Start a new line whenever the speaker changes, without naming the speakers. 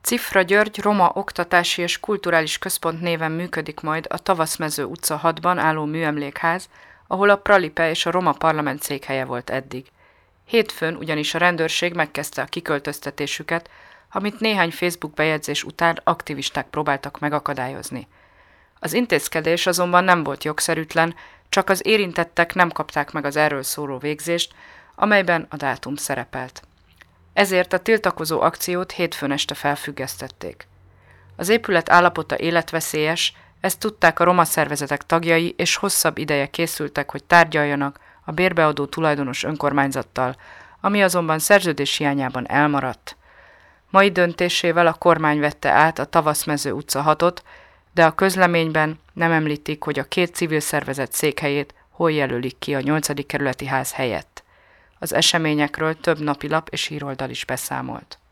Cifra György Roma Oktatási és Kulturális Központ néven működik majd a Tavaszmező utca 6-ban álló műemlékház, ahol a Pralipe és a Roma Parlament székhelye volt eddig. Hétfőn ugyanis a rendőrség megkezdte a kiköltöztetésüket, amit néhány Facebook bejegyzés után aktivisták próbáltak megakadályozni. Az intézkedés azonban nem volt jogszerűtlen, csak az érintettek nem kapták meg az erről szóló végzést, amelyben a dátum szerepelt. Ezért a tiltakozó akciót hétfőn este felfüggesztették. Az épület állapota életveszélyes, ezt tudták a roma szervezetek tagjai, és hosszabb ideje készültek, hogy tárgyaljanak a bérbeadó tulajdonos önkormányzattal, ami azonban szerződés hiányában elmaradt. Mai döntésével a kormány vette át a Tavaszmező utca 6-ot, de a közleményben nem említik, hogy a két civil szervezet székhelyét hol jelölik ki a 8. kerületi ház helyett. Az eseményekről több napilap és híroldal is beszámolt.